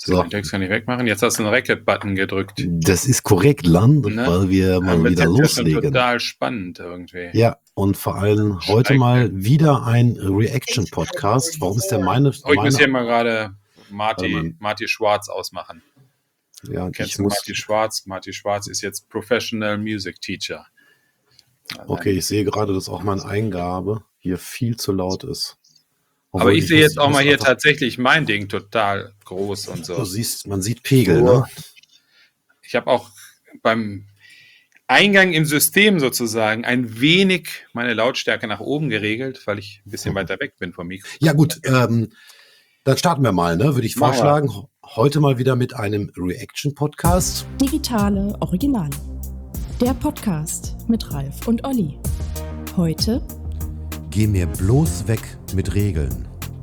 So. Den Text kann ich wegmachen. Jetzt hast du einen Record-Button gedrückt. Das ist korrekt, landet, Ne? weil wir mal wieder Das ist loslegen. schon total spannend irgendwie. Ja, und vor allem heute mal wieder ein Reaction-Podcast. Warum ist der meine? Oh, ich muss hier mal gerade Warte mal. Marty Schwarz ausmachen. Ja, Kennst du Marty Schwarz? Marty Schwarz ist jetzt Professional Music Teacher. Also okay, ich sehe gerade, dass auch meine Eingabe hier viel zu laut ist. Aber ich sehe jetzt auch mal hier tatsächlich mein Ding total groß und so. Du siehst, man sieht Pegel, ne? Ich habe auch beim Eingang im System sozusagen ein wenig meine Lautstärke nach oben geregelt, weil ich ein bisschen weiter weg bin vom Mikro. Ja gut, dann starten wir mal, ne? Würde ich vorschlagen. Heute mal wieder mit einem Reaction-Podcast. Digitale Originale. Der Podcast mit Ralf und Olli. Heute: Geh mir bloß weg mit Regeln.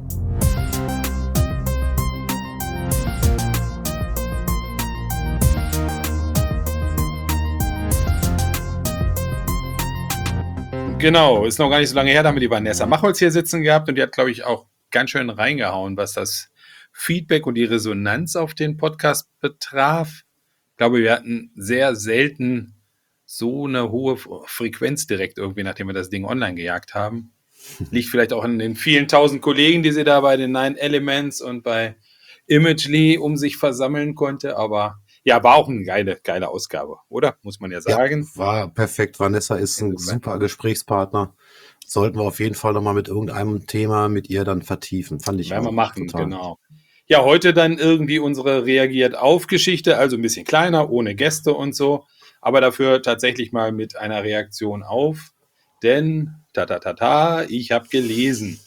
Genau, ist noch gar nicht so lange her, da haben wir die Vanessa Machholz hier sitzen gehabt und die hat, glaube ich, auch ganz schön reingehauen, was das Feedback und die Resonanz auf den Podcast betraf. Ich glaube, wir hatten sehr selten so eine hohe Frequenz direkt irgendwie, nachdem wir das Ding online gejagt haben. Liegt vielleicht auch an den vielen tausend Kollegen, die sie da bei den 9 Elements und bei Imagely um sich versammeln konnte, aber ja, war auch eine geile Ausgabe, oder? Muss man ja sagen. Ja, war perfekt. Vanessa ist ein super Gesprächspartner. Sollten wir auf jeden Fall nochmal mit irgendeinem Thema mit ihr dann vertiefen. Fand ich Werden auch wir machen, total. genau. Ja, heute dann irgendwie unsere Reagiert-auf-Geschichte, also ein bisschen kleiner, ohne Gäste und so, aber dafür tatsächlich mal mit einer Reaktion auf, denn, ich habe gelesen.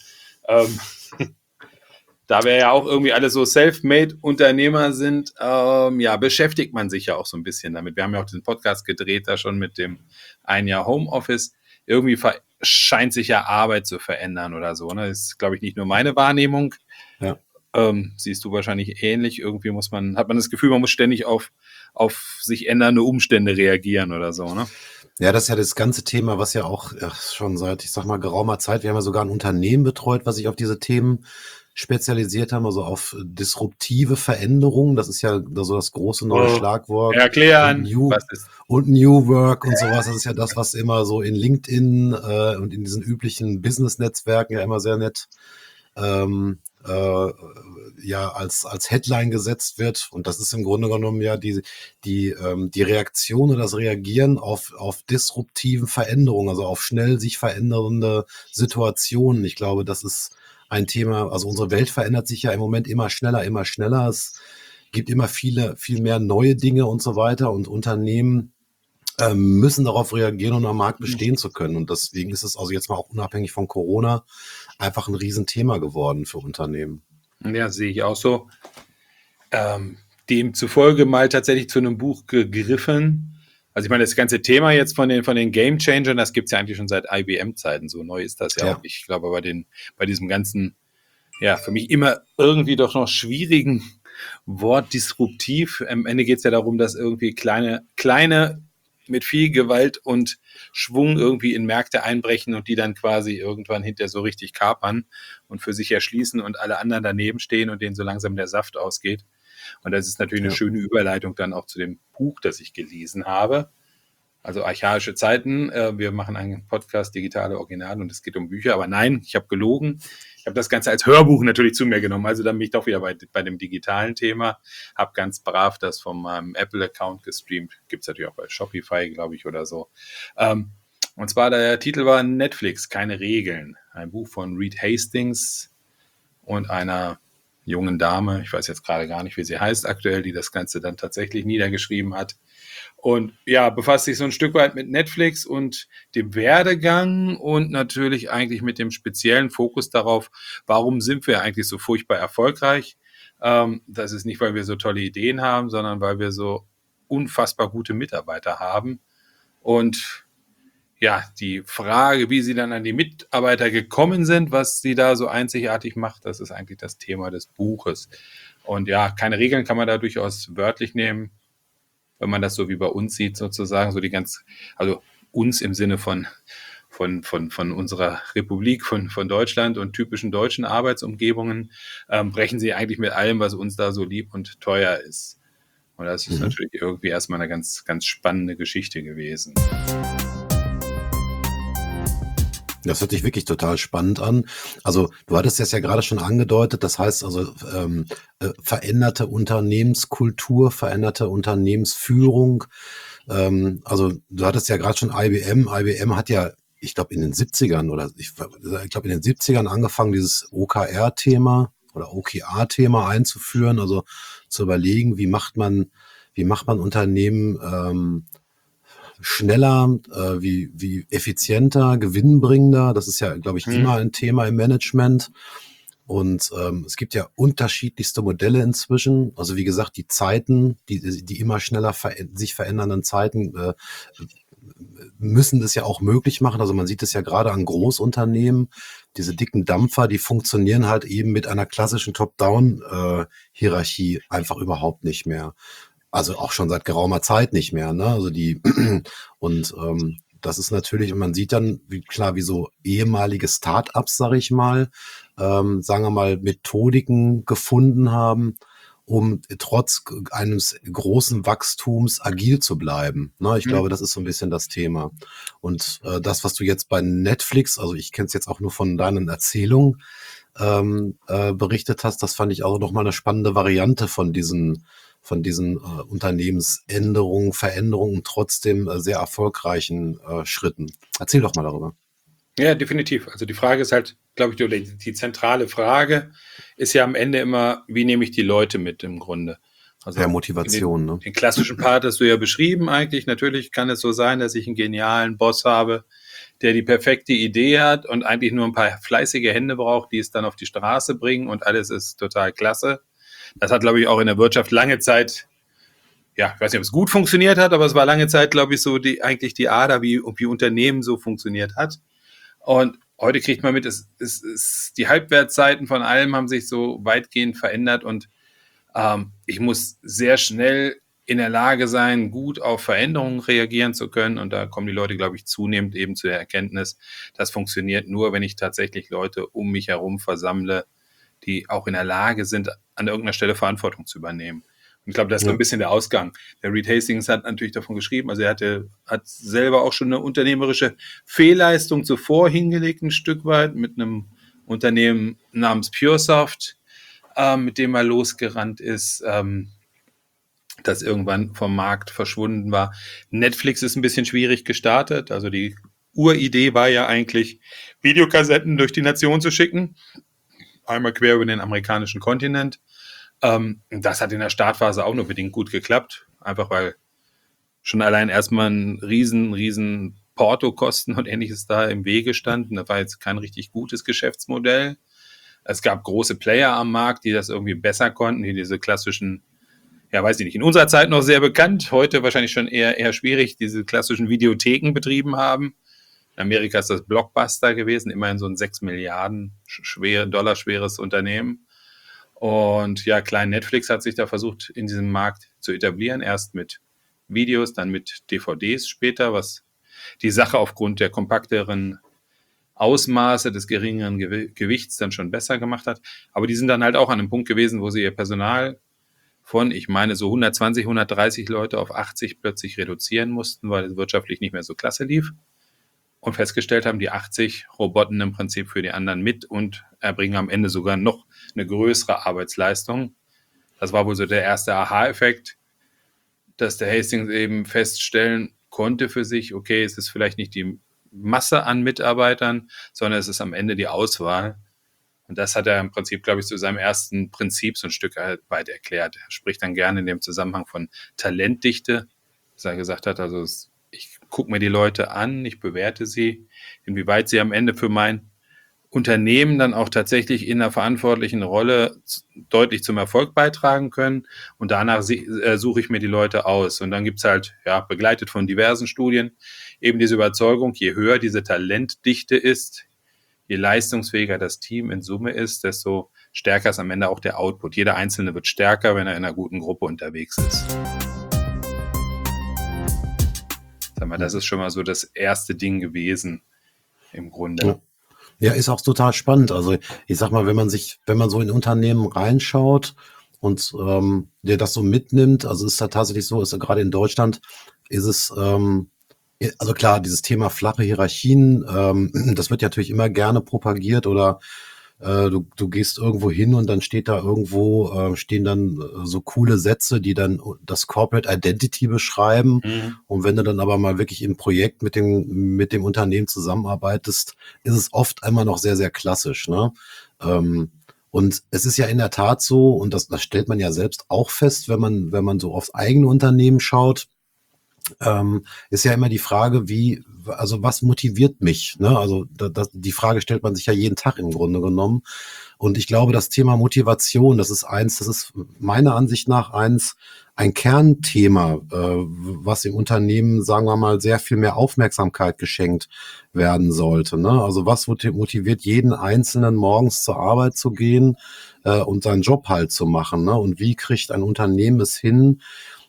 Da wir ja auch irgendwie alle so Self-Made-Unternehmer sind, beschäftigt man sich ja auch so ein bisschen damit. Wir haben ja auch den Podcast gedreht, da schon mit dem ein Jahr Homeoffice. Irgendwie scheint sich ja Arbeit zu verändern oder so. Ne? Das ist, glaube ich, nicht nur meine Wahrnehmung. Ja. Siehst du wahrscheinlich ähnlich. Irgendwie hat man das Gefühl, man muss ständig auf sich ändernde Umstände reagieren oder so, ne? Ja, das ist ja das ganze Thema, was ja auch schon seit, ich sag mal, geraumer Zeit, wir haben ja sogar ein Unternehmen betreut, was sich auf diese Themen spezialisiert haben, also auf disruptive Veränderungen. Das ist ja so das große neue Schlagwort. Erklären, und New Work und sowas. Das ist ja das, was immer so in LinkedIn und in diesen üblichen Business-Netzwerken ja immer sehr nett als Headline gesetzt wird. Und das ist im Grunde genommen ja die Reaktion oder das Reagieren auf disruptiven Veränderungen, also auf schnell sich verändernde Situationen. Ich glaube, das ist ein Thema, also unsere Welt verändert sich ja im Moment immer schneller. Es gibt immer viel mehr neue Dinge und so weiter, und Unternehmen müssen darauf reagieren, um am Markt bestehen zu können. Und deswegen ist es also jetzt mal auch unabhängig von Corona einfach ein Riesenthema geworden für Unternehmen. Ja, sehe ich auch so. Demzufolge mal tatsächlich zu einem Buch gegriffen. Also ich meine, das ganze Thema jetzt von den Game Changern, das gibt es ja eigentlich schon seit IBM-Zeiten. So neu ist das ja auch. Ich glaube, bei diesem ganzen, ja, für mich immer irgendwie doch noch schwierigen Wort disruptiv. Am Ende geht es ja darum, dass irgendwie kleine mit viel Gewalt und Schwung irgendwie in Märkte einbrechen und die dann quasi irgendwann hinterher so richtig kapern und für sich erschließen und alle anderen daneben stehen und denen so langsam der Saft ausgeht. Und das ist natürlich eine schöne Überleitung dann auch zu dem Buch, das ich gelesen habe. Also Archaische Zeiten. Wir machen einen Podcast, digitale Originale, und es geht um Bücher. Aber nein, ich habe gelogen. Ich habe das Ganze als Hörbuch natürlich zu mir genommen. Also dann bin ich doch wieder bei dem digitalen Thema. Habe ganz brav das von meinem Apple-Account gestreamt. Gibt es natürlich auch bei Shopify, glaube ich, oder so. Und zwar der Titel war Netflix, keine Regeln. Ein Buch von Reed Hastings und einer jungen Dame, ich weiß jetzt gerade gar nicht, wie sie heißt aktuell, die das Ganze dann tatsächlich niedergeschrieben hat. Und ja, befasst sich so ein Stück weit mit Netflix und dem Werdegang und natürlich eigentlich mit dem speziellen Fokus darauf, warum sind wir eigentlich so furchtbar erfolgreich? Das ist nicht, weil wir so tolle Ideen haben, sondern weil wir so unfassbar gute Mitarbeiter haben. Und ja, die Frage, wie sie dann an die Mitarbeiter gekommen sind, was sie da so einzigartig macht, das ist eigentlich das Thema des Buches. Und ja, keine Regeln kann man da durchaus wörtlich nehmen, wenn man das so wie bei uns sieht sozusagen, so also uns im Sinne von von unserer Republik, von Deutschland und typischen deutschen Arbeitsumgebungen, brechen sie eigentlich mit allem, was uns da so lieb und teuer ist. Und das ist natürlich irgendwie erstmal eine ganz, ganz spannende Geschichte gewesen. Das hört sich wirklich total spannend an. Also du hattest das ja gerade schon angedeutet, das heißt also veränderte Unternehmenskultur, veränderte Unternehmensführung. Also du hattest ja gerade schon IBM. IBM hat ja, ich glaube in den 70ern in den 70ern angefangen, dieses OKR-Thema oder OKR-Thema einzuführen, also zu überlegen, wie macht man Unternehmen schneller, wie effizienter, gewinnbringender. Das ist ja, glaube ich, immer ein Thema im Management. Und es gibt ja unterschiedlichste Modelle inzwischen. Also wie gesagt, die Zeiten, die immer schneller sich verändernden Zeiten müssen das ja auch möglich machen. Also man sieht es ja gerade an Großunternehmen, diese dicken Dampfer, die funktionieren halt eben mit einer klassischen Top-Down-Hierarchie einfach überhaupt nicht mehr. Also auch schon seit geraumer Zeit nicht mehr, ne? Also das ist natürlich, und man sieht dann, wie so ehemalige Start-ups, sag ich mal, sagen wir mal, Methodiken gefunden haben, um trotz eines großen Wachstums agil zu bleiben. Ne? Ich glaube, das ist so ein bisschen das Thema. Und das, was du jetzt bei Netflix, also ich kenne es jetzt auch nur von deinen Erzählungen, berichtet hast, das fand ich auch nochmal eine spannende Variante von diesen Unternehmensänderungen, Veränderungen, trotzdem sehr erfolgreichen Schritten. Erzähl doch mal darüber. Ja, definitiv. Also die Frage ist halt, glaube ich, die zentrale Frage ist ja am Ende immer, wie nehme ich die Leute mit im Grunde? Also Motivation, ne? Den klassischen Part hast du ja beschrieben eigentlich. Natürlich kann es so sein, dass ich einen genialen Boss habe, der die perfekte Idee hat und eigentlich nur ein paar fleißige Hände braucht, die es dann auf die Straße bringen und alles ist total klasse. Das hat, glaube ich, auch in der Wirtschaft lange Zeit, ja, ich weiß nicht, ob es gut funktioniert hat, aber es war lange Zeit, glaube ich, so eigentlich die Ader, wie Unternehmen so funktioniert hat. Und heute kriegt man mit, die Halbwertzeiten von allem haben sich so weitgehend verändert und ich muss sehr schnell in der Lage sein, gut auf Veränderungen reagieren zu können. Und da kommen die Leute, glaube ich, zunehmend eben zu der Erkenntnis, das funktioniert nur, wenn ich tatsächlich Leute um mich herum versammle, die auch in der Lage sind, an irgendeiner Stelle Verantwortung zu übernehmen. Und ich glaube, das ist so ein bisschen der Ausgang. Der Reed Hastings hat natürlich davon geschrieben, also er hat selber auch schon eine unternehmerische Fehlleistung zuvor hingelegt, ein Stück weit, mit einem Unternehmen namens PureSoft, mit dem er losgerannt ist, das irgendwann vom Markt verschwunden war. Netflix ist ein bisschen schwierig gestartet, also die Uridee war ja eigentlich, Videokassetten durch die Nation zu schicken, einmal quer über den amerikanischen Kontinent. Das hat in der Startphase auch nur bedingt gut geklappt, einfach weil schon allein erstmal ein riesen Portokosten und ähnliches da im Wege standen. Das war jetzt kein richtig gutes Geschäftsmodell. Es gab große Player am Markt, die das irgendwie besser konnten, die diese klassischen, ja weiß ich nicht, in unserer Zeit noch sehr bekannt, heute wahrscheinlich schon eher schwierig, diese klassischen Videotheken betrieben haben. In Amerika ist das Blockbuster gewesen, immerhin so ein 6 Milliarden Dollar schweres Unternehmen. Und ja, klein Netflix hat sich da versucht, in diesem Markt zu etablieren. Erst mit Videos, dann mit DVDs später, was die Sache aufgrund der kompakteren Ausmaße, des geringeren Gewichts dann schon besser gemacht hat. Aber die sind dann halt auch an einem Punkt gewesen, wo sie ihr Personal von, ich meine, so 120, 130 Leute auf 80 plötzlich reduzieren mussten, weil es wirtschaftlich nicht mehr so klasse lief. Und festgestellt haben, die 80 roboten im Prinzip für die anderen mit und erbringen am Ende sogar noch eine größere Arbeitsleistung. Das war wohl so der erste Aha-Effekt, dass der Hastings eben feststellen konnte für sich, okay, es ist vielleicht nicht die Masse an Mitarbeitern, sondern es ist am Ende die Auswahl. Und das hat er im Prinzip, glaube ich, zu seinem ersten Prinzip so ein Stück weit erklärt. Er spricht dann gerne in dem Zusammenhang von Talentdichte, dass er gesagt hat, also ich gucke mir die Leute an, ich bewerte sie, inwieweit sie am Ende für mein Unternehmen dann auch tatsächlich in einer verantwortlichen Rolle deutlich zum Erfolg beitragen können. Und danach suche ich mir die Leute aus. Und dann gibt's halt, ja, begleitet von diversen Studien, eben diese Überzeugung, je höher diese Talentdichte ist, je leistungsfähiger das Team in Summe ist, desto stärker ist am Ende auch der Output. Jeder Einzelne wird stärker, wenn er in einer guten Gruppe unterwegs ist. Sag mal, das ist schon mal so das erste Ding gewesen, im Grunde. Ja. Ja, ist auch total spannend. Also ich sag mal, wenn man so in Unternehmen reinschaut und der das so mitnimmt, also ist da tatsächlich so, ist ja gerade in Deutschland, ist es, also klar, dieses Thema flache Hierarchien, das wird ja natürlich immer gerne propagiert oder du gehst irgendwo hin und dann steht da irgendwo, stehen dann so coole Sätze, die dann das Corporate Identity beschreiben. Und wenn du dann aber mal wirklich im Projekt mit dem Unternehmen zusammenarbeitest, ist es oft einmal noch sehr, sehr klassisch, ne? Und es ist ja in der Tat so, und das stellt man ja selbst auch fest, wenn man so aufs eigene Unternehmen schaut, ist ja immer die Frage, also was motiviert mich? Ne? Also die Frage stellt man sich ja jeden Tag im Grunde genommen. Und ich glaube, das Thema Motivation, das ist meiner Ansicht nach ein Kernthema, was im Unternehmen, sagen wir mal, sehr viel mehr Aufmerksamkeit geschenkt werden sollte. Ne? Also was motiviert jeden Einzelnen, morgens zur Arbeit zu gehen und seinen Job halt zu machen? Ne? Und wie kriegt ein Unternehmen es hin,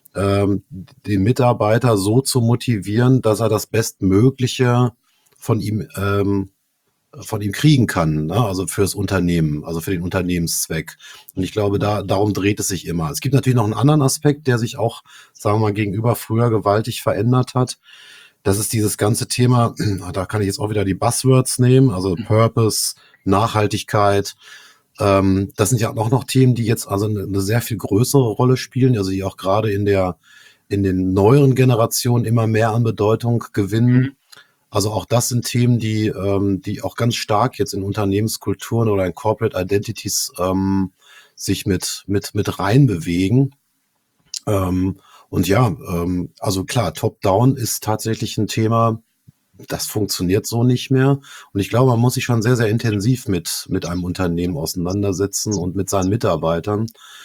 den Mitarbeiter so zu motivieren, dass er das Bestmögliche von ihm kriegen kann, ne? Also fürs Unternehmen, also für den Unternehmenszweck. Und ich glaube, darum dreht es sich immer. Es gibt natürlich noch einen anderen Aspekt, der sich auch, sagen wir mal, gegenüber früher gewaltig verändert hat. Das ist dieses ganze Thema, da kann ich jetzt auch wieder die Buzzwords nehmen, also Purpose, Nachhaltigkeit. Das sind ja auch noch Themen, die jetzt also eine sehr viel größere Rolle spielen, also die auch gerade in den neueren Generationen immer mehr an Bedeutung gewinnen. Also auch das sind Themen, die auch ganz stark jetzt in Unternehmenskulturen oder in Corporate Identities sich mit reinbewegen. Und ja, also klar, Top-Down ist tatsächlich ein Thema, das funktioniert so nicht mehr. Und ich glaube, man muss sich schon sehr, sehr intensiv mit einem Unternehmen auseinandersetzen und mit seinen Mitarbeitern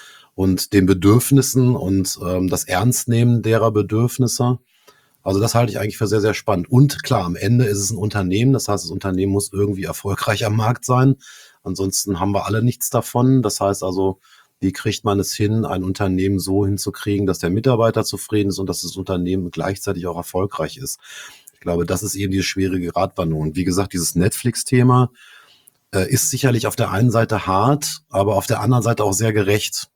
und den Bedürfnissen und das Ernstnehmen derer Bedürfnisse. Also das halte ich eigentlich für sehr, sehr spannend. Und klar, am Ende ist es ein Unternehmen. Das heißt, das Unternehmen muss irgendwie erfolgreich am Markt sein. Ansonsten haben wir alle nichts davon. Das heißt also, wie kriegt man es hin, ein Unternehmen so hinzukriegen, dass der Mitarbeiter zufrieden ist und dass das Unternehmen gleichzeitig auch erfolgreich ist? Ich glaube, das ist eben die schwierige Gratwanderung. Und wie gesagt, dieses Netflix-Thema ist sicherlich auf der einen Seite hart, aber auf der anderen Seite auch sehr gerecht,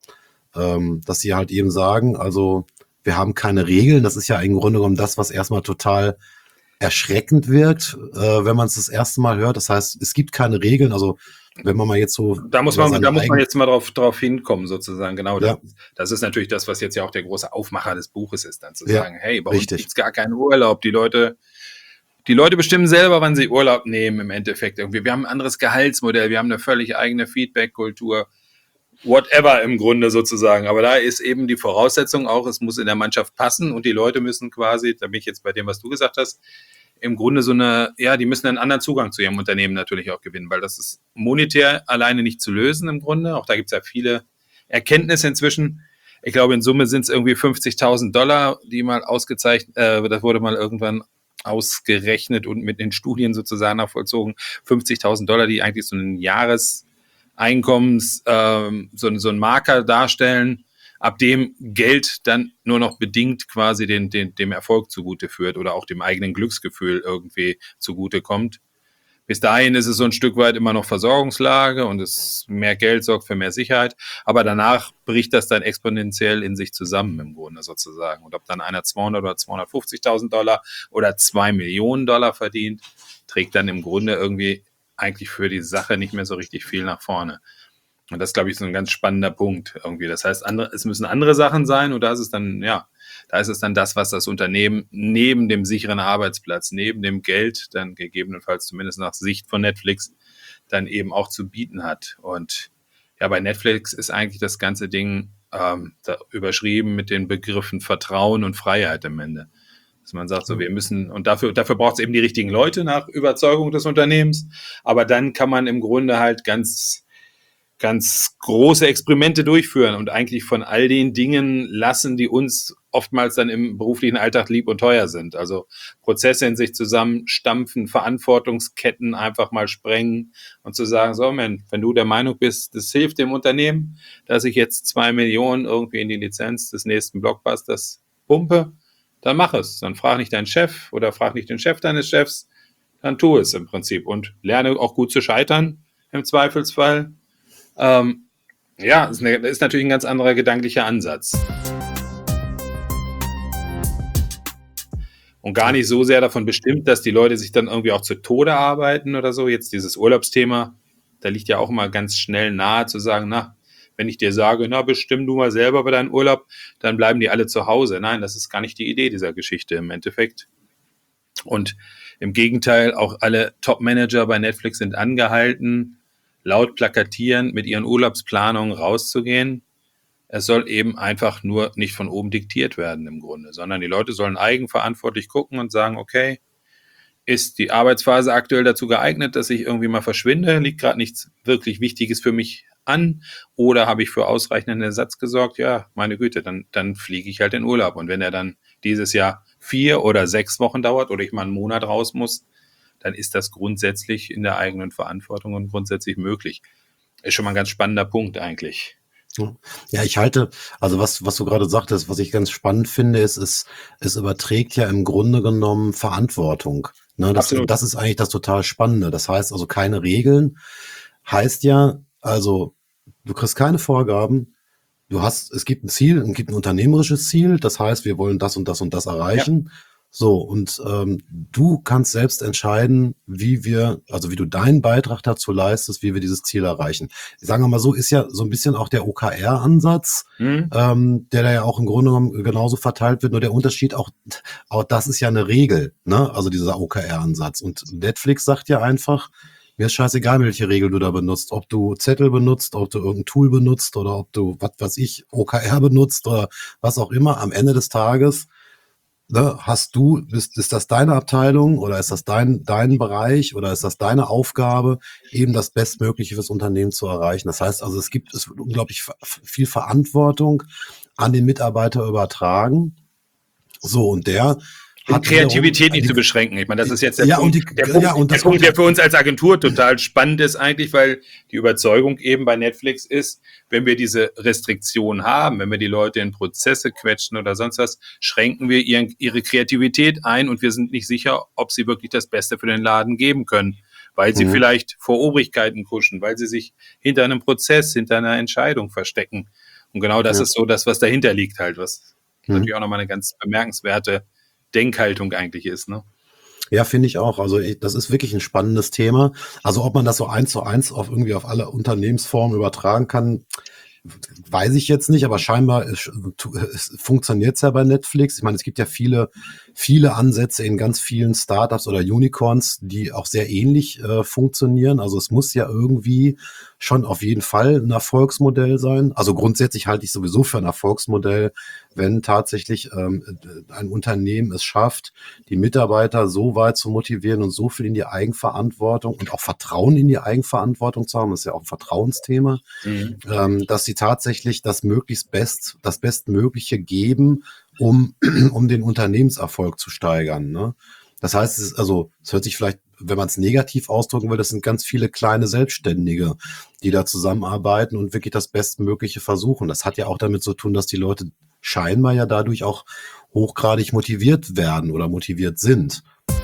dass sie halt eben sagen, also wir haben keine Regeln. Das ist ja im Grunde genommen das, was erstmal total erschreckend wirkt, wenn man es das erste Mal hört. Das heißt, es gibt keine Regeln. Also wenn man mal jetzt so... Da muss man jetzt mal drauf hinkommen, sozusagen. Genau, ja. Das ist natürlich das, was jetzt ja auch der große Aufmacher des Buches ist, dann zu ja, sagen, hey, bei uns gibt's gar keinen Urlaub. Die Leute bestimmen selber, wann sie Urlaub nehmen im Endeffekt. Irgendwie. Wir haben ein anderes Gehaltsmodell, wir haben eine völlig eigene Feedback-Kultur. Whatever im Grunde sozusagen. Aber da ist eben die Voraussetzung auch, es muss in der Mannschaft passen und die Leute müssen quasi, da bin ich jetzt bei dem, was du gesagt hast, im Grunde die müssen einen anderen Zugang zu ihrem Unternehmen natürlich auch gewinnen, weil das ist monetär alleine nicht zu lösen im Grunde. Auch da gibt es ja viele Erkenntnisse inzwischen. Ich glaube, in Summe sind es irgendwie $50.000, die mal ausgezeichnet, das wurde mal irgendwann ausgerechnet und mit den Studien sozusagen nachvollzogen. $50.000, die eigentlich so ein Jahreseinkommens, so ein Marker darstellen, ab dem Geld dann nur noch bedingt quasi dem Erfolg zugute führt oder auch dem eigenen Glücksgefühl irgendwie zugute kommt. Bis dahin ist es so ein Stück weit immer noch Versorgungslage und mehr Geld sorgt für mehr Sicherheit, aber danach bricht das dann exponentiell in sich zusammen im Grunde sozusagen. Und ob dann einer $200.000 oder $250.000 oder $2 Millionen verdient, trägt dann im Grunde irgendwie eigentlich für die Sache nicht mehr so richtig viel nach vorne. Und das, glaube ich, ist so ein ganz spannender Punkt irgendwie. Das heißt, es müssen andere Sachen sein und da ist es dann das, was das Unternehmen neben dem sicheren Arbeitsplatz, neben dem Geld dann gegebenenfalls zumindest nach Sicht von Netflix dann eben auch zu bieten hat. Und ja, bei Netflix ist eigentlich das ganze Ding da überschrieben mit den Begriffen Vertrauen und Freiheit am Ende. Dass man sagt, so wir müssen, und dafür braucht es eben die richtigen Leute nach Überzeugung des Unternehmens, aber dann kann man im Grunde halt ganz große Experimente durchführen und eigentlich von all den Dingen lassen, die uns oftmals dann im beruflichen Alltag lieb und teuer sind. Also Prozesse in sich zusammenstampfen, Verantwortungsketten einfach mal sprengen und zu sagen, so Mensch, wenn du der Meinung bist, das hilft dem Unternehmen, dass ich jetzt 2 Millionen irgendwie in die Lizenz des nächsten Blockbusters pumpe, dann mach es. Dann frag nicht deinen Chef oder frag nicht den Chef deines Chefs. dann tu es im Prinzip und lerne auch gut zu scheitern im Zweifelsfall. Ja, ist natürlich ein ganz anderer gedanklicher Ansatz. Und gar nicht so sehr davon bestimmt, dass die Leute sich dann irgendwie auch zu Tode arbeiten oder so. Jetzt dieses Urlaubsthema, da liegt ja auch immer ganz schnell nahe zu sagen, na, wenn ich dir sage, na, bestimm du mal selber bei deinem Urlaub, dann bleiben die alle zu Hause. Nein, das ist gar nicht die Idee dieser Geschichte im Endeffekt. Und im Gegenteil, auch alle Top-Manager bei Netflix sind angehalten, laut plakatieren, mit ihren Urlaubsplanungen rauszugehen. Es soll eben einfach nur nicht von oben diktiert werden im Grunde, sondern die Leute sollen eigenverantwortlich gucken und sagen, okay, ist die Arbeitsphase aktuell dazu geeignet, dass ich irgendwie mal verschwinde? Liegt gerade nichts wirklich Wichtiges für mich an? Oder habe ich für ausreichenden Ersatz gesorgt? Ja, meine Güte, dann fliege ich halt in Urlaub. Und wenn er dann dieses Jahr 4 oder 6 Wochen dauert oder ich mal einen Monat raus muss, dann ist das grundsätzlich in der eigenen Verantwortung und grundsätzlich möglich. Ist schon mal ein ganz spannender Punkt eigentlich. Ja, ich halte, also was du gerade sagtest, was ich ganz spannend finde, es überträgt ja im Grunde genommen Verantwortung. Ne, Absolut. das ist eigentlich das total Spannende. Das heißt also keine Regeln, heißt ja, also du kriegst keine Vorgaben, es gibt ein Ziel, es gibt ein unternehmerisches Ziel, das heißt, wir wollen das und das und das erreichen. So, und du kannst selbst entscheiden, wie du deinen Beitrag dazu leistest, wie wir dieses Ziel erreichen. Sagen wir mal so, ist ja so ein bisschen auch der OKR-Ansatz, der da ja auch im Grunde genommen genauso verteilt wird, nur der Unterschied auch das ist ja eine Regel, ne? Also dieser OKR-Ansatz. Und Netflix sagt ja einfach, mir ist scheißegal, welche Regel du da benutzt, ob du Zettel benutzt, ob du irgendein Tool benutzt oder ob du, was weiß ich, OKR benutzt oder was auch immer. Am Ende des Tages ist das deine Abteilung oder ist das dein Bereich oder ist das deine Aufgabe, eben das Bestmögliche fürs Unternehmen zu erreichen? Das heißt also, es wird unglaublich viel Verantwortung an den Mitarbeiter übertragen. So, und der hat Kreativität nicht zu beschränken. Ich meine, das ist jetzt der Punkt, der für uns als Agentur total spannend ist eigentlich, weil die Überzeugung eben bei Netflix ist, wenn wir diese Restriktion haben, wenn wir die Leute in Prozesse quetschen oder sonst was, schränken wir ihre Kreativität ein und wir sind nicht sicher, ob sie wirklich das Beste für den Laden geben können, weil sie vielleicht vor Obrigkeiten kuschen, weil sie sich hinter einem Prozess, hinter einer Entscheidung verstecken. Und genau das ist so das, was dahinter liegt halt, was natürlich auch nochmal eine ganz bemerkenswerte Denkhaltung eigentlich ist, ne? Ja, finde ich auch. Also das ist wirklich ein spannendes Thema. Also ob man das so 1:1 auf alle Unternehmensformen übertragen kann, weiß ich jetzt nicht, aber scheinbar funktioniert es ja bei Netflix. Ich meine, es gibt ja viele Ansätze in ganz vielen Startups oder Unicorns, die auch sehr ähnlich funktionieren. Also es muss ja irgendwie schon auf jeden Fall ein Erfolgsmodell sein. Also grundsätzlich halte ich sowieso für ein Erfolgsmodell, wenn tatsächlich ein Unternehmen es schafft, die Mitarbeiter so weit zu motivieren und so viel in die Eigenverantwortung und auch Vertrauen in die Eigenverantwortung zu haben, das ist ja auch ein Vertrauensthema, dass sie tatsächlich das Bestmögliche geben, um den Unternehmenserfolg zu steigern. Ne? Das heißt, es hört sich vielleicht, wenn man es negativ ausdrücken will, das sind ganz viele kleine Selbstständige, die da zusammenarbeiten und wirklich das Bestmögliche versuchen. Das hat ja auch damit zu tun, dass die Leute scheinbar ja dadurch auch hochgradig motiviert werden oder motiviert sind.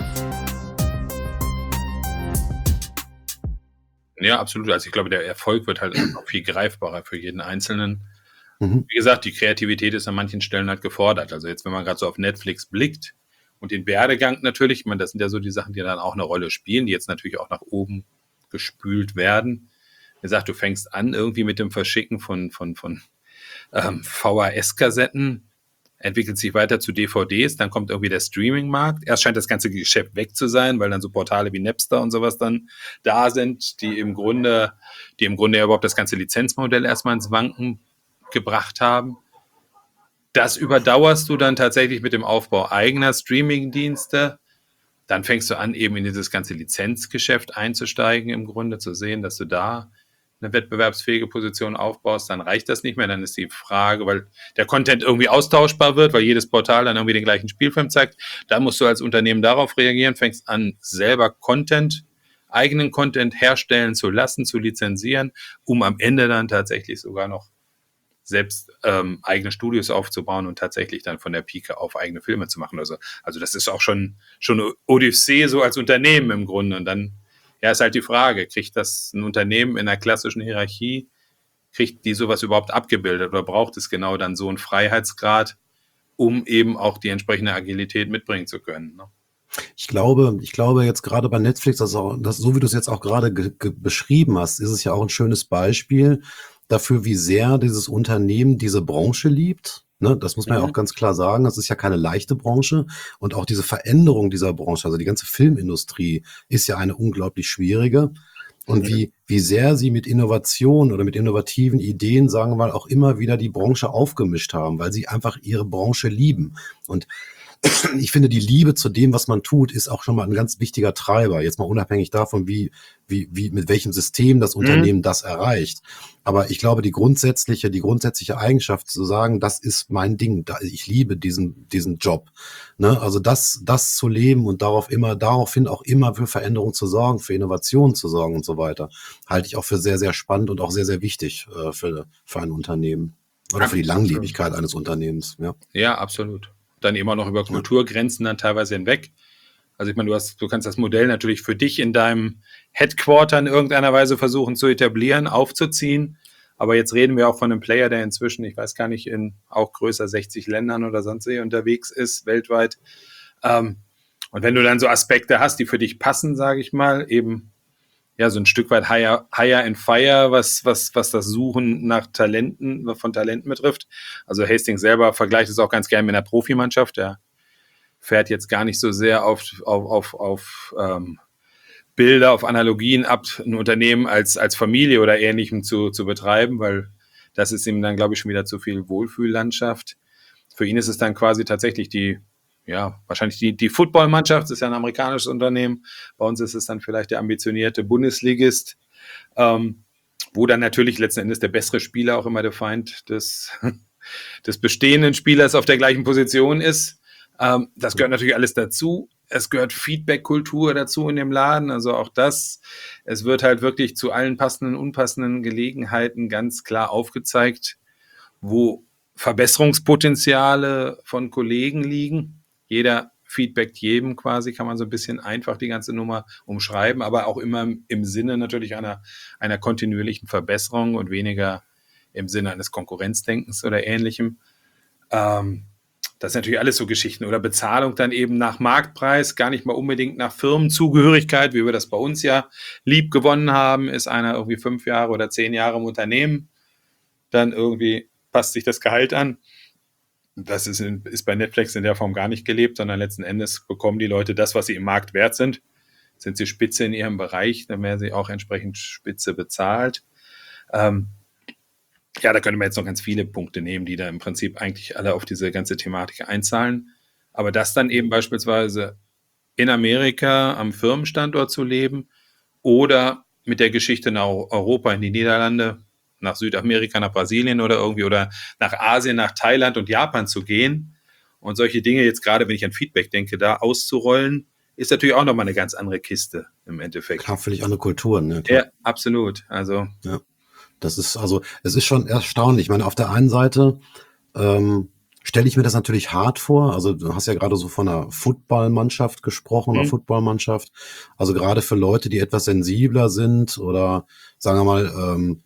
Ja, absolut. Also ich glaube, der Erfolg wird halt auch viel greifbarer für jeden Einzelnen. Wie gesagt, die Kreativität ist an manchen Stellen halt gefordert. Also jetzt, wenn man gerade so auf Netflix blickt und den Werdegang natürlich, ich meine, das sind ja so die Sachen, die dann auch eine Rolle spielen, die jetzt natürlich auch nach oben gespült werden. Wie gesagt, du fängst an irgendwie mit dem Verschicken von VHS-Kassetten, entwickelt sich weiter zu DVDs, dann kommt irgendwie der Streaming-Markt. Erst scheint das ganze Geschäft weg zu sein, weil dann so Portale wie Napster und sowas dann da sind, die im Grunde ja überhaupt das ganze Lizenzmodell erstmal ins Wanken gebracht haben. Das überdauerst du dann tatsächlich mit dem Aufbau eigener Streaming-Dienste. Dann fängst du an, eben in dieses ganze Lizenzgeschäft einzusteigen, im Grunde zu sehen, dass du da eine wettbewerbsfähige Position aufbaust, dann reicht das nicht mehr. Dann ist die Frage, weil der Content irgendwie austauschbar wird, weil jedes Portal dann irgendwie den gleichen Spielfilm zeigt. Da musst du als Unternehmen darauf reagieren, fängst an, selber eigenen Content herstellen zu lassen, zu lizenzieren, um am Ende dann tatsächlich sogar noch selbst eigene Studios aufzubauen und tatsächlich dann von der Pike auf eigene Filme zu machen. Also das ist auch schon eine Odyssee so als Unternehmen im Grunde. Und dann ist halt die Frage, kriegt das ein Unternehmen in einer klassischen Hierarchie, kriegt die sowas überhaupt abgebildet oder braucht es genau dann so einen Freiheitsgrad, um eben auch die entsprechende Agilität mitbringen zu können, ne? Ich glaube jetzt gerade bei Netflix, so wie du es jetzt auch gerade beschrieben hast, ist es ja auch ein schönes Beispiel dafür, wie sehr dieses Unternehmen diese Branche liebt. Ne, das muss man ja auch ganz klar sagen. Das ist ja keine leichte Branche und auch diese Veränderung dieser Branche, also die ganze Filmindustrie ist ja eine unglaublich schwierige. Und wie sehr sie mit Innovation oder mit innovativen Ideen, sagen wir mal, auch immer wieder die Branche aufgemischt haben, weil sie einfach ihre Branche lieben. Und ich finde, die Liebe zu dem, was man tut, ist auch schon mal ein ganz wichtiger Treiber. Jetzt mal unabhängig davon, mit welchem System das Unternehmen das erreicht. Aber ich glaube, die grundsätzliche Eigenschaft zu sagen, das ist mein Ding, ich liebe diesen Job. Ne? Also das zu leben und daraufhin auch immer für Veränderung zu sorgen, für Innovation zu sorgen und so weiter, halte ich auch für sehr, sehr spannend und auch sehr, sehr wichtig für ein Unternehmen. Oder für die Langlebigkeit eines Unternehmens. Ja, absolut. Dann immer noch über Kulturgrenzen dann teilweise hinweg. Also ich meine, du kannst das Modell natürlich für dich in deinem Headquarter in irgendeiner Weise versuchen zu etablieren, aufzuziehen. Aber jetzt reden wir auch von einem Player, der inzwischen, ich weiß gar nicht, in auch größer 60 Ländern oder sonst wie unterwegs ist, weltweit. Und wenn du dann so Aspekte hast, die für dich passen, sage ich mal, eben so ein Stück weit higher and fire, was das Suchen nach Talenten betrifft. Also Hastings selber vergleicht es auch ganz gerne mit einer Profimannschaft. Der fährt jetzt gar nicht so sehr auf Bilder, auf Analogien ab, ein Unternehmen als Familie oder Ähnlichem zu betreiben, weil das ist ihm dann, glaube ich, schon wieder zu viel Wohlfühllandschaft. Für ihn ist es dann quasi tatsächlich wahrscheinlich die Footballmannschaft, das ist ja ein amerikanisches Unternehmen. Bei uns ist es dann vielleicht der ambitionierte Bundesligist, wo dann natürlich letzten Endes der bessere Spieler auch immer der Feind des bestehenden Spielers auf der gleichen Position ist. Das gehört natürlich alles dazu. Es gehört Feedback-Kultur dazu in dem Laden, also auch das. Es wird halt wirklich zu allen passenden, unpassenden Gelegenheiten ganz klar aufgezeigt, wo Verbesserungspotenziale von Kollegen liegen. Jeder feedbackt jedem quasi, kann man so ein bisschen einfach die ganze Nummer umschreiben, aber auch immer im Sinne natürlich einer kontinuierlichen Verbesserung und weniger im Sinne eines Konkurrenzdenkens oder Ähnlichem. Das sind natürlich alles so Geschichten. Oder Bezahlung dann eben nach Marktpreis, gar nicht mal unbedingt nach Firmenzugehörigkeit, wie wir das bei uns ja lieb gewonnen haben. Ist einer irgendwie 5 Jahre oder 10 Jahre im Unternehmen, dann irgendwie passt sich das Gehalt an. Das ist bei Netflix in der Form gar nicht gelebt, sondern letzten Endes bekommen die Leute das, was sie im Markt wert sind. Sind sie Spitze in ihrem Bereich, dann werden sie auch entsprechend Spitze bezahlt. Da könnte man jetzt noch ganz viele Punkte nehmen, die da im Prinzip eigentlich alle auf diese ganze Thematik einzahlen. Aber das dann eben beispielsweise in Amerika am Firmenstandort zu leben oder mit der Geschichte nach Europa, in die Niederlande, nach Südamerika, nach Brasilien oder nach Asien, nach Thailand und Japan zu gehen und solche Dinge jetzt gerade, wenn ich an Feedback denke, da auszurollen, ist natürlich auch nochmal eine ganz andere Kiste im Endeffekt. Klar, völlig andere Kulturen. Ne? Ja, absolut. Also ja. Es ist schon erstaunlich. Ich meine, auf der einen Seite stelle ich mir das natürlich hart vor. Also du hast ja gerade so von einer Footballmannschaft gesprochen oder Footballmannschaft. Also gerade für Leute, die etwas sensibler sind oder sagen wir mal,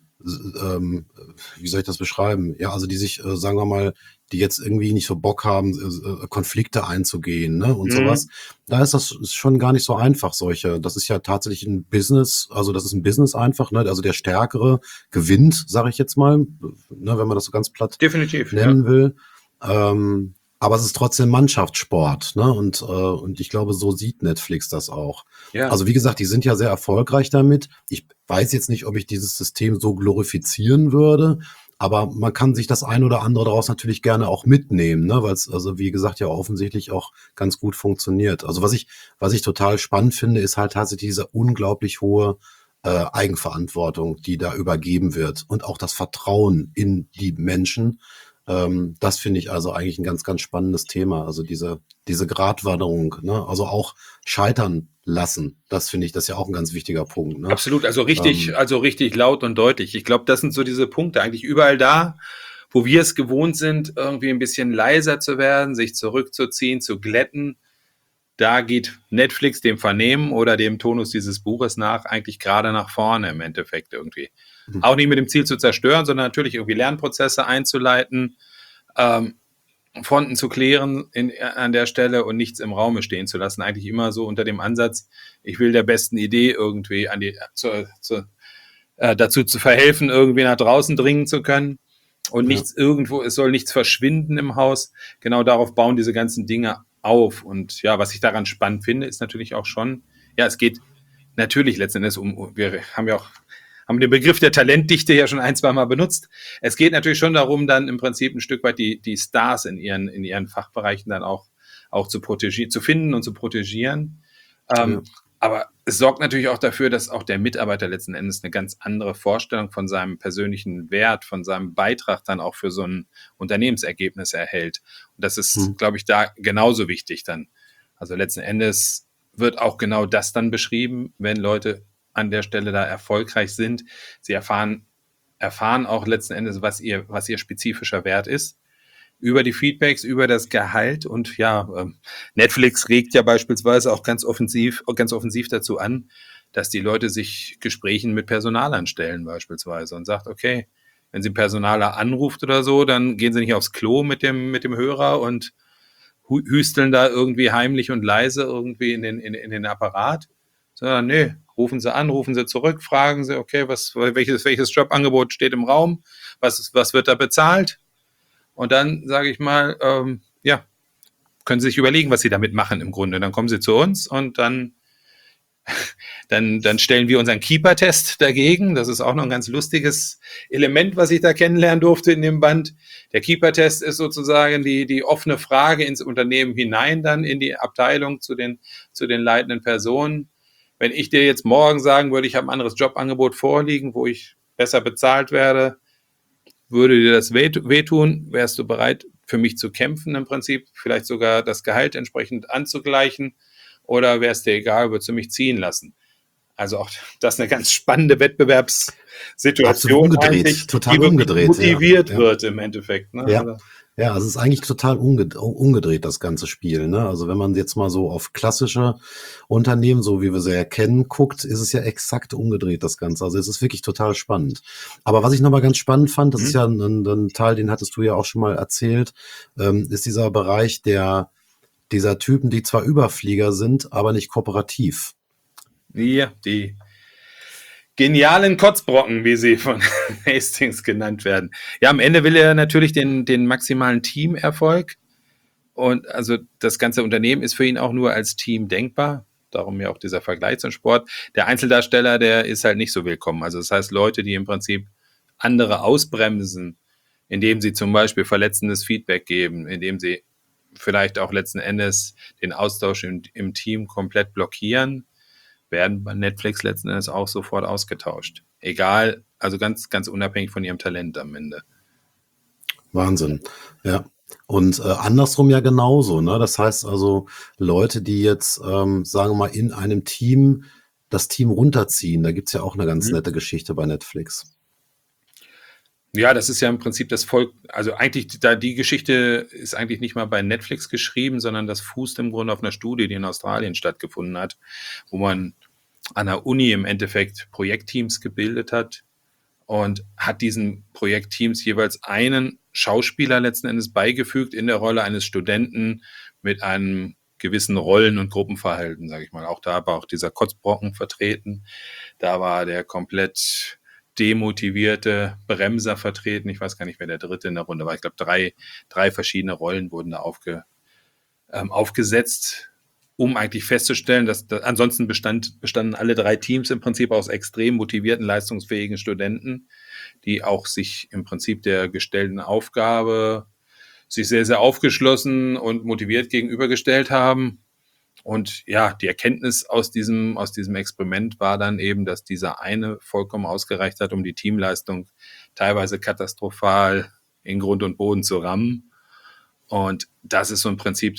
wie soll ich das beschreiben? Ja, also die sich, sagen wir mal, die jetzt irgendwie nicht so Bock haben, Konflikte einzugehen, ne, und sowas. Da ist das schon gar nicht so einfach, das ist ja tatsächlich ein Business, also das ist ein Business einfach, ne, also der Stärkere gewinnt, sage ich jetzt mal, ne, wenn man das so ganz platt definitiv nennen will. Aber es ist trotzdem Mannschaftssport, ne? Und ich glaube, so sieht Netflix das auch. Ja. Also wie gesagt, die sind ja sehr erfolgreich damit. Ich weiß jetzt nicht, ob ich dieses System so glorifizieren würde, aber man kann sich das ein oder andere daraus natürlich gerne auch mitnehmen, ne? Weil es, also wie gesagt, ja offensichtlich auch ganz gut funktioniert. Also was ich total spannend finde, ist halt tatsächlich diese unglaublich hohe Eigenverantwortung, die da übergeben wird und auch das Vertrauen in die Menschen. Das finde ich also eigentlich ein ganz, ganz spannendes Thema. Also diese Gratwanderung, ne? Also auch scheitern lassen. Das finde ich, das ist ja auch ein ganz wichtiger Punkt. Ne? Absolut, also richtig laut und deutlich. Ich glaube, das sind so diese Punkte eigentlich überall da, wo wir es gewohnt sind, irgendwie ein bisschen leiser zu werden, sich zurückzuziehen, zu glätten. Da geht Netflix dem Vernehmen oder dem Tonus dieses Buches nach eigentlich gerade nach vorne im Endeffekt irgendwie. Auch nicht mit dem Ziel zu zerstören, sondern natürlich irgendwie Lernprozesse einzuleiten, Fronten zu klären an der Stelle und nichts im Raume stehen zu lassen. Eigentlich immer so unter dem Ansatz, ich will der besten Idee irgendwie dazu zu verhelfen, irgendwie nach draußen dringen zu können und nichts irgendwo, es soll nichts verschwinden im Haus. Genau darauf bauen diese ganzen Dinge auf. Und ja, was ich daran spannend finde, ist natürlich auch schon, ja, es geht natürlich letzten Endes wir haben den Begriff der Talentdichte ja schon 1-2 Mal benutzt. Es geht natürlich schon darum, dann im Prinzip ein Stück weit die Stars in ihren Fachbereichen dann auch zu finden und zu protegieren. Aber es sorgt natürlich auch dafür, dass auch der Mitarbeiter letzten Endes eine ganz andere Vorstellung von seinem persönlichen Wert, von seinem Beitrag dann auch für so ein Unternehmensergebnis erhält. Und das ist, glaube ich, da genauso wichtig dann. Also letzten Endes wird auch genau das dann beschrieben, wenn Leute an der Stelle da erfolgreich sind. Sie erfahren auch letzten Endes, was ihr spezifischer Wert ist, über die Feedbacks, über das Gehalt. Und ja, Netflix regt ja beispielsweise auch ganz offensiv dazu an, dass die Leute sich Gesprächen mit Personalern stellen beispielsweise und sagt, okay, wenn sie einen Personaler anruft oder so, dann gehen sie nicht aufs Klo mit dem Hörer und hüsteln da irgendwie heimlich und leise irgendwie in den Apparat, sondern nee, rufen sie an, rufen sie zurück, fragen sie, okay, welches Jobangebot steht im Raum, was wird da bezahlt? Und dann, sage ich mal, können sie sich überlegen, was sie damit machen im Grunde. Dann kommen sie zu uns und dann stellen wir unseren Keeper-Test dagegen. Das ist auch noch ein ganz lustiges Element, was ich da kennenlernen durfte in dem Band. Der Keeper-Test ist sozusagen die offene Frage ins Unternehmen hinein, dann in die Abteilung zu den leitenden Personen. Wenn ich dir jetzt morgen sagen würde, ich habe ein anderes Jobangebot vorliegen, wo ich besser bezahlt werde, würde dir das wehtun? Wärst du bereit, für mich zu kämpfen im Prinzip? Vielleicht sogar das Gehalt entsprechend anzugleichen? Oder wäre es dir egal, würdest du mich ziehen lassen? Also auch das ist eine ganz spannende Wettbewerbssituation, total die umgedreht, motiviert wird im Endeffekt. Ne? Ja. Ja, es ist eigentlich total umgedreht, das ganze Spiel. Ne? Also wenn man jetzt mal so auf klassische Unternehmen, so wie wir sie ja kennen, guckt, ist es ja exakt umgedreht, das Ganze. Also es ist wirklich total spannend. Aber was ich nochmal ganz spannend fand, das ist ja ein Teil, den hattest du ja auch schon mal erzählt, ist dieser Bereich dieser Typen, die zwar Überflieger sind, aber nicht kooperativ. Ja, die genialen Kotzbrocken, wie sie von Hastings genannt werden. Ja, am Ende will er natürlich den maximalen Teamerfolg. Und also das ganze Unternehmen ist für ihn auch nur als Team denkbar. Darum ja auch dieser Vergleich zum Sport. Der Einzeldarsteller, der ist halt nicht so willkommen. Also das heißt, Leute, die im Prinzip andere ausbremsen, indem sie zum Beispiel verletzendes Feedback geben, indem sie vielleicht auch letzten Endes den Austausch im Team komplett blockieren, werden bei Netflix letzten Endes auch sofort ausgetauscht. Egal, also ganz, ganz unabhängig von ihrem Talent am Ende. Wahnsinn, ja. Und andersrum ja genauso, ne? Das heißt also, Leute, die jetzt, sagen wir mal, in einem Team das Team runterziehen, da gibt's ja auch eine ganz nette Geschichte bei Netflix. Ja, das ist ja im Prinzip das Volk, also eigentlich, die Geschichte ist eigentlich nicht mal bei Netflix geschrieben, sondern das fußt im Grunde auf einer Studie, die in Australien stattgefunden hat, wo man an der Uni im Endeffekt Projektteams gebildet hat und hat diesen Projektteams jeweils einen Schauspieler letzten Endes beigefügt in der Rolle eines Studenten mit einem gewissen Rollen- und Gruppenverhalten, sage ich mal. Auch da war auch dieser Kotzbrocken vertreten. Da war der komplett demotivierte Bremser vertreten. Ich weiß gar nicht, wer der dritte in der Runde war. Ich glaube, drei verschiedene Rollen wurden da aufgesetzt, um eigentlich festzustellen, dass ansonsten bestanden alle 3 Teams im Prinzip aus extrem motivierten, leistungsfähigen Studenten, die auch sich im Prinzip der gestellten Aufgabe sich sehr, sehr aufgeschlossen und motiviert gegenübergestellt haben. Und ja, die Erkenntnis aus diesem Experiment war dann eben, dass dieser eine vollkommen ausgereicht hat, um die Teamleistung teilweise katastrophal in Grund und Boden zu rammen. Und das ist so im Prinzip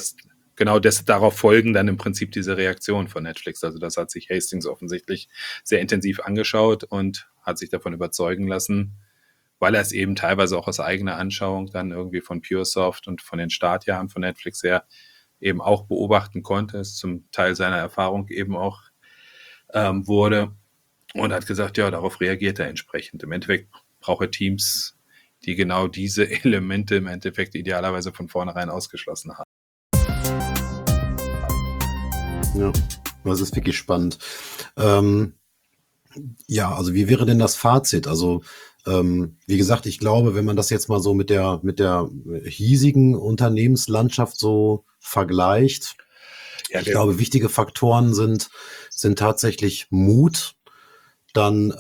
darauf folgen dann im Prinzip diese Reaktion von Netflix. Also das hat sich Hastings offensichtlich sehr intensiv angeschaut und hat sich davon überzeugen lassen, weil er es eben teilweise auch aus eigener Anschauung dann irgendwie von PureSoft und von den Startjahren von Netflix her eben auch beobachten konnte, es zum Teil seiner Erfahrung eben auch wurde und hat gesagt, ja, darauf reagiert er entsprechend. Im Endeffekt braucht er Teams, die genau diese Elemente im Endeffekt idealerweise von vornherein ausgeschlossen haben. Ja, das ist wirklich spannend. Ja, also wie wäre denn das Fazit? Also wie gesagt, ich glaube, wenn man das jetzt mal so mit der hiesigen Unternehmenslandschaft so vergleicht, Ja, ich glaube, wichtige Faktoren sind tatsächlich Mut, dann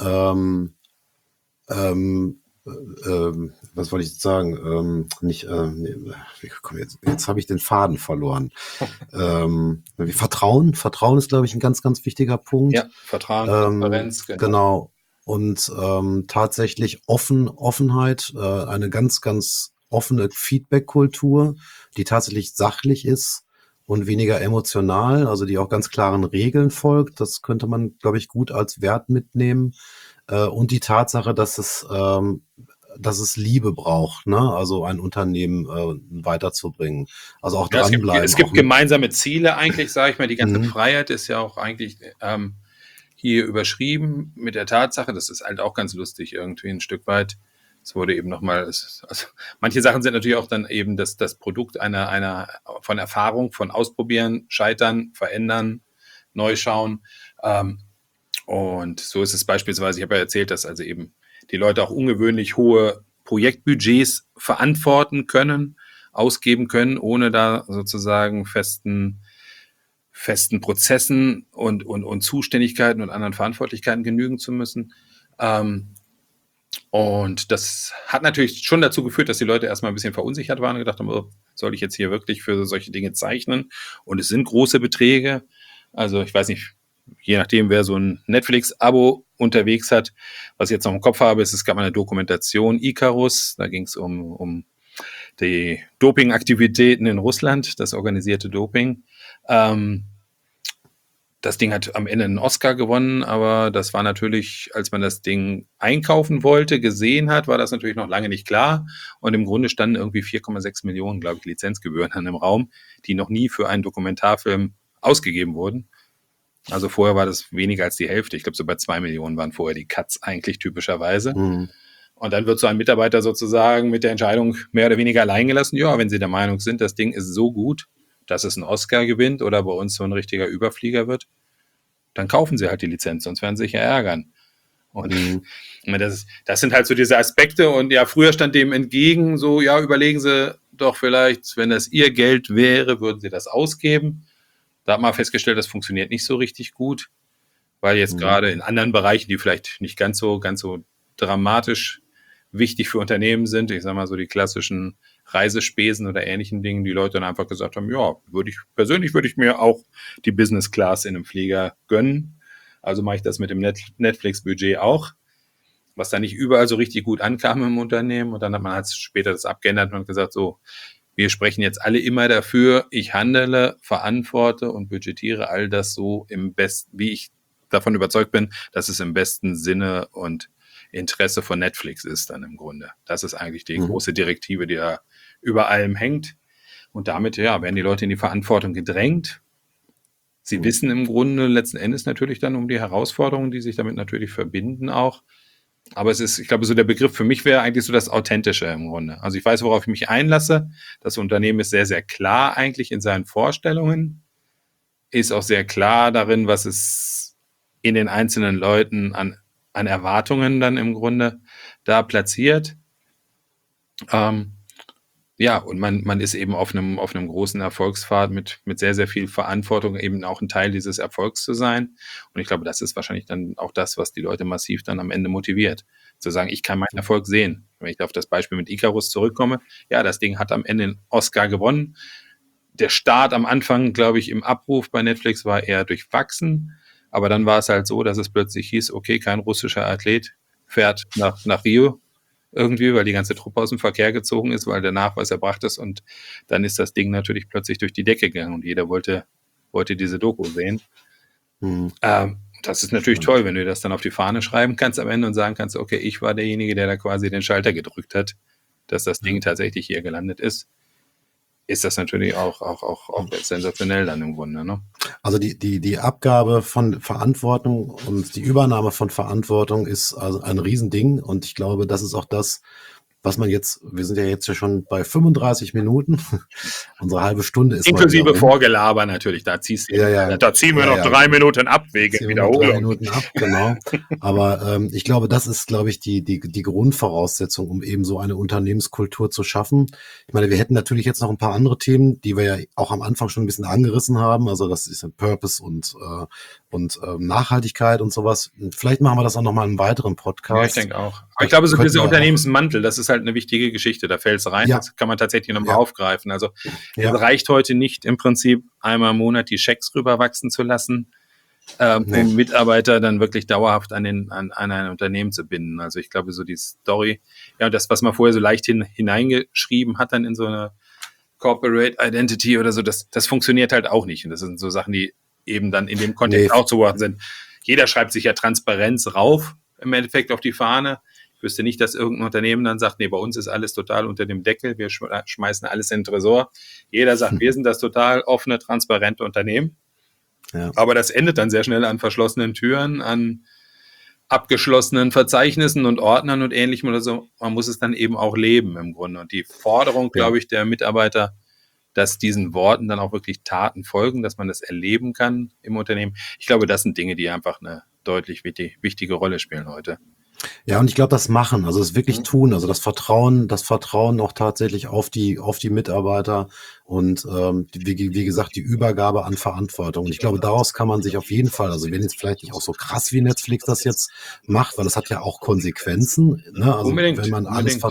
was wollte ich jetzt sagen? Komm, jetzt habe ich den Faden verloren. Vertrauen ist, glaube ich, ein ganz, ganz wichtiger Punkt. Ja, Vertrauen, Transparenz, genau. Und tatsächlich Offenheit, eine ganz, ganz offene Feedback-Kultur, die tatsächlich sachlich ist und weniger emotional, also die auch ganz klaren Regeln folgt. Das könnte man, glaube ich, gut als Wert mitnehmen. Und die Tatsache, dass es Liebe braucht, ne? Also ein Unternehmen weiterzubringen. Also auch dranbleiben. Es gibt gemeinsame Ziele eigentlich, sage ich mal. Die ganze Freiheit ist ja auch eigentlich hier überschrieben mit der Tatsache, das ist halt auch ganz lustig irgendwie ein Stück weit. Es wurde eben nochmal, also manche Sachen sind natürlich auch dann eben das Produkt einer von Erfahrung, von Ausprobieren, Scheitern, Verändern, neu schauen. Und so ist es beispielsweise, ich habe ja erzählt, dass also eben die Leute auch ungewöhnlich hohe Projektbudgets verantworten können, ausgeben können, ohne da sozusagen festen Prozessen und Zuständigkeiten und anderen Verantwortlichkeiten genügen zu müssen. Und das hat natürlich schon dazu geführt, dass die Leute erstmal ein bisschen verunsichert waren und gedacht haben, oh, soll ich jetzt hier wirklich für solche Dinge zeichnen? Und es sind große Beträge. Also ich weiß nicht, je nachdem, wer so ein Netflix-Abo unterwegs hat, was ich jetzt noch im Kopf habe, es gab eine Dokumentation Icarus, da ging es um die Dopingaktivitäten in Russland, das organisierte Doping. Das Ding hat am Ende einen Oscar gewonnen, aber das war natürlich, als man das Ding einkaufen wollte, gesehen hat, war das natürlich noch lange nicht klar. Und im Grunde standen irgendwie 4,6 Millionen, glaube ich, Lizenzgebühren an im Raum, die noch nie für einen Dokumentarfilm ausgegeben wurden. Also vorher war das weniger als die Hälfte. Ich glaube, so bei 2 Millionen waren vorher die Cuts eigentlich typischerweise. Und dann wird so ein Mitarbeiter sozusagen mit der Entscheidung mehr oder weniger allein gelassen. Ja, wenn Sie der Meinung sind, das Ding ist so gut, dass es einen Oscar gewinnt oder bei uns so ein richtiger Überflieger wird, dann kaufen Sie halt die Lizenz, sonst werden Sie sich ja ärgern. Und das sind halt so diese Aspekte. Und ja, früher stand dem entgegen, so, ja, überlegen Sie doch vielleicht, wenn das Ihr Geld wäre, würden Sie das ausgeben. Da hat man festgestellt, das funktioniert nicht so richtig gut, weil jetzt gerade in anderen Bereichen, die vielleicht nicht ganz so dramatisch wichtig für Unternehmen sind, ich sage mal so die klassischen Reisespesen oder ähnlichen Dingen, die Leute dann einfach gesagt haben, ja, würde ich mir auch die Business Class in einem Flieger gönnen. Also mache ich das mit dem Netflix-Budget auch, was dann nicht überall so richtig gut ankam im Unternehmen. Und dann hat man halt später das abgeändert und gesagt, so, wir sprechen jetzt alle immer dafür, ich handele, verantworte und budgetiere all das so im besten, wie ich davon überzeugt bin, dass es im besten Sinne und Interesse von Netflix ist dann im Grunde. Das ist eigentlich die große Direktive, die da über allem hängt. Und damit, ja, werden die Leute in die Verantwortung gedrängt. Sie wissen im Grunde letzten Endes natürlich dann um die Herausforderungen, die sich damit natürlich verbinden auch. Aber es ist, ich glaube, so der Begriff für mich wäre eigentlich so das Authentische im Grunde. Also ich weiß, worauf ich mich einlasse. Das Unternehmen ist sehr, sehr klar eigentlich in seinen Vorstellungen, ist auch sehr klar darin, was es in den einzelnen Leuten an Erwartungen dann im Grunde da platziert. Ja, und man ist eben auf einem großen Erfolgspfad mit sehr, sehr viel Verantwortung, eben auch ein Teil dieses Erfolgs zu sein. Und ich glaube, das ist wahrscheinlich dann auch das, was die Leute massiv dann am Ende motiviert. Zu sagen, ich kann meinen Erfolg sehen. Wenn ich auf das Beispiel mit Icarus zurückkomme, ja, das Ding hat am Ende einen Oscar gewonnen. Der Start am Anfang, glaube ich, im Abruf bei Netflix war eher durchwachsen. Aber dann war es halt so, dass es plötzlich hieß, okay, kein russischer Athlet fährt nach Rio irgendwie, weil die ganze Truppe aus dem Verkehr gezogen ist, weil der Nachweis erbracht ist. Und dann ist das Ding natürlich plötzlich durch die Decke gegangen und jeder wollte diese Doku sehen. Das ist natürlich toll, wenn du das dann auf die Fahne schreiben kannst am Ende und sagen kannst, okay, ich war derjenige, der da quasi den Schalter gedrückt hat, dass das Ding tatsächlich hier gelandet ist. Ist das natürlich auch sensationell dann im Grunde, ne? Also die Abgabe von Verantwortung und die Übernahme von Verantwortung ist also ein Riesending. Und ich glaube, das ist auch das, was man jetzt, wir sind ja jetzt ja schon bei 35 Minuten. Unsere halbe Stunde ist inklusive Vorgelaber natürlich, da ziehst du da ziehen wir noch 3 Minuten ab wegen Wiederholung. 3 Minuten ab, genau. Aber ich glaube, das ist, glaube ich, die Grundvoraussetzung, um eben so eine Unternehmenskultur zu schaffen. Ich meine, wir hätten natürlich jetzt noch ein paar andere Themen, die wir ja auch am Anfang schon ein bisschen angerissen haben. Also das ist Purpose und Nachhaltigkeit und sowas. Vielleicht machen wir das auch nochmal in einem weiteren Podcast. Ja, ich denke auch. Aber ich glaube, so dieser Unternehmensmantel, das ist halt eine wichtige Geschichte. Da fällt es rein, das kann man tatsächlich nochmal aufgreifen. Also es reicht heute nicht im Prinzip einmal im Monat die Schecks rüberwachsen zu lassen, um Mitarbeiter dann wirklich dauerhaft an ein Unternehmen zu binden. Also ich glaube, so die Story, das, was man vorher so leicht hineingeschrieben hat, dann in so eine Corporate Identity oder so, das funktioniert halt auch nicht. Und das sind so Sachen, die eben dann in dem Kontext auch zu beobachten sind. Jeder schreibt sich ja Transparenz rauf, im Endeffekt auf die Fahne. Ich wüsste nicht, dass irgendein Unternehmen dann sagt, nee, bei uns ist alles total unter dem Deckel, wir schmeißen alles in den Tresor. Jeder sagt, wir sind das total offene, transparente Unternehmen. Ja. Aber das endet dann sehr schnell an verschlossenen Türen, an abgeschlossenen Verzeichnissen und Ordnern und Ähnlichem oder so. Man muss es dann eben auch leben im Grunde. Und die Forderung, glaube ich, der Mitarbeiter, dass diesen Worten dann auch wirklich Taten folgen, dass man das erleben kann im Unternehmen. Ich glaube, das sind Dinge, die einfach eine deutlich wichtige Rolle spielen heute. Ja, und ich glaube, das Machen, also das wirklich tun, also das Vertrauen auch tatsächlich auf die Mitarbeiter und wie gesagt, die Übergabe an Verantwortung. Und ich glaube, daraus kann man sich auf jeden Fall, also wenn jetzt vielleicht nicht auch so krass wie Netflix das jetzt macht, weil das hat ja auch Konsequenzen, ne? Also wenn man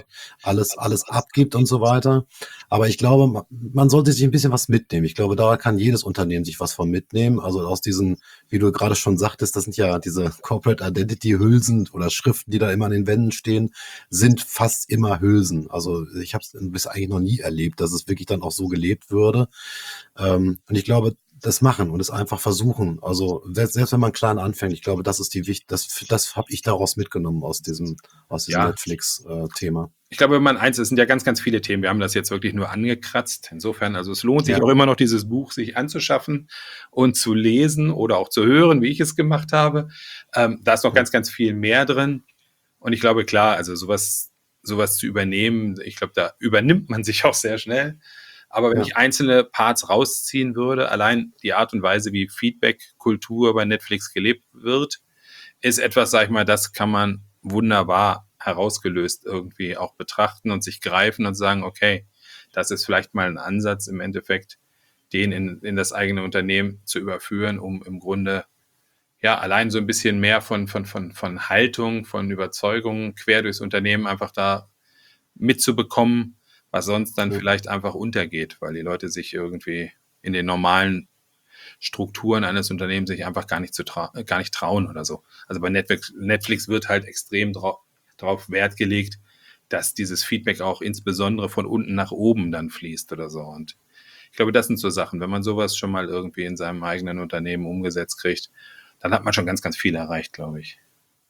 alles abgibt und so weiter. Aber ich glaube, man sollte sich ein bisschen was mitnehmen. Ich glaube, da kann jedes Unternehmen sich was von mitnehmen. Also aus diesen, wie du gerade schon sagtest, das sind ja diese Corporate Identity Hülsen oder Schriften, die da immer an den Wänden stehen, sind fast immer Hülsen. Also ich habe es bis eigentlich noch nie erlebt, dass es wirklich dann auch so gelebt würde. Und ich glaube, das machen und es einfach versuchen. Also selbst wenn man klein anfängt, ich glaube, das ist das habe ich daraus mitgenommen aus diesem Netflix-Thema. Ich glaube, es sind ja ganz, ganz viele Themen. Wir haben das jetzt wirklich nur angekratzt. Insofern, also es lohnt sich auch immer noch, dieses Buch sich anzuschaffen und zu lesen oder auch zu hören, wie ich es gemacht habe. Da ist noch ganz, ganz viel mehr drin. Und ich glaube, klar, also sowas zu übernehmen, ich glaube, da übernimmt man sich auch sehr schnell. Aber wenn ich einzelne Parts rausziehen würde, allein die Art und Weise, wie Feedback-Kultur bei Netflix gelebt wird, ist etwas, sag ich mal, das kann man wunderbar herausgelöst irgendwie auch betrachten und sich greifen und sagen, okay, das ist vielleicht mal ein Ansatz im Endeffekt, den in das eigene Unternehmen zu überführen, um im Grunde allein so ein bisschen mehr von Haltung, von Überzeugungen quer durchs Unternehmen einfach da mitzubekommen, was sonst dann vielleicht einfach untergeht, weil die Leute sich irgendwie in den normalen Strukturen eines Unternehmens sich einfach gar nicht trauen oder so. Also bei Netflix wird halt extrem darauf Wert gelegt, dass dieses Feedback auch insbesondere von unten nach oben dann fließt oder so. Und ich glaube, das sind so Sachen, wenn man sowas schon mal irgendwie in seinem eigenen Unternehmen umgesetzt kriegt, dann hat man schon ganz, ganz viel erreicht, glaube ich.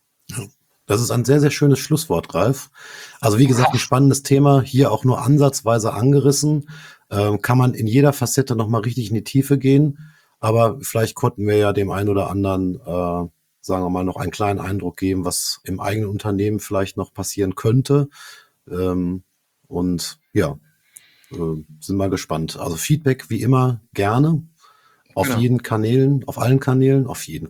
Das ist ein sehr, sehr schönes Schlusswort, Ralf. Also wie gesagt, ein spannendes Thema, hier auch nur ansatzweise angerissen. Kann man in jeder Facette nochmal richtig in die Tiefe gehen. Aber vielleicht konnten wir ja dem einen oder anderen, sagen wir mal, noch einen kleinen Eindruck geben, was im eigenen Unternehmen vielleicht noch passieren könnte. Und ja, sind mal gespannt. Also Feedback wie immer gerne. Auf allen Kanälen, auf allen Kanälen,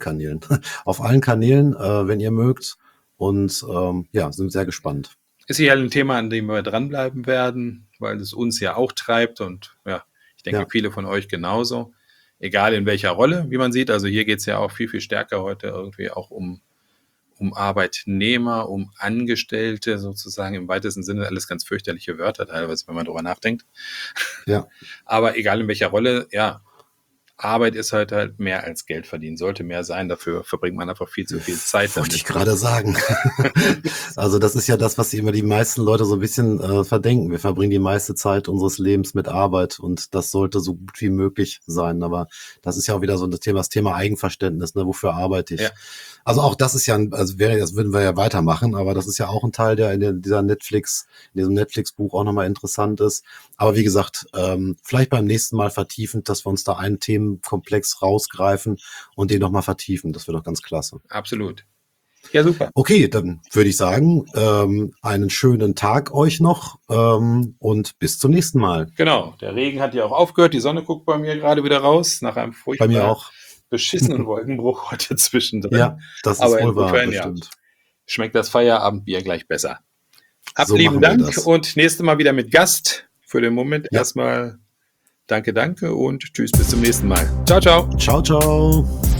wenn ihr mögt. Und sind sehr gespannt. Ist hier ein Thema, an dem wir dranbleiben werden, weil es uns ja auch treibt und ich denke, viele von euch genauso. Egal in welcher Rolle, wie man sieht. Also hier geht es ja auch viel, viel stärker heute irgendwie auch um Arbeitnehmer, um Angestellte sozusagen im weitesten Sinne. Alles ganz fürchterliche Wörter teilweise, wenn man drüber nachdenkt. Ja. Aber egal in welcher Rolle, Arbeit ist halt mehr als Geld verdienen, sollte mehr sein. Dafür verbringt man einfach viel zu viel Zeit. Wollte ich gerade sagen. Also das ist ja das, was immer die meisten Leute so ein bisschen verdenken. Wir verbringen die meiste Zeit unseres Lebens mit Arbeit und das sollte so gut wie möglich sein. Aber das ist ja auch wieder so das Thema Eigenverständnis, ne? Wofür arbeite ich? Ja. Also auch das ist ja, das würden wir ja weitermachen, aber das ist ja auch ein Teil, der in diesem Netflix-Buch auch nochmal interessant ist. Aber wie gesagt, vielleicht beim nächsten Mal vertiefend, dass wir uns da einen Themenkomplex rausgreifen und den nochmal vertiefen. Das wäre doch ganz klasse. Absolut. Ja, super. Okay, dann würde ich sagen, einen schönen Tag euch noch und bis zum nächsten Mal. Genau, der Regen hat ja auch aufgehört. Die Sonne guckt bei mir gerade wieder raus, nach einem bei mir auch beschissenen Wolkenbruch heute zwischendrin. Ja, das ist wohl wahr, bestimmt. Ja, schmeckt das Feierabendbier gleich besser. Lieben Dank und nächstes Mal wieder mit Gast. Für den Moment erstmal danke und tschüss, bis zum nächsten Mal. Ciao, ciao. Ciao, ciao.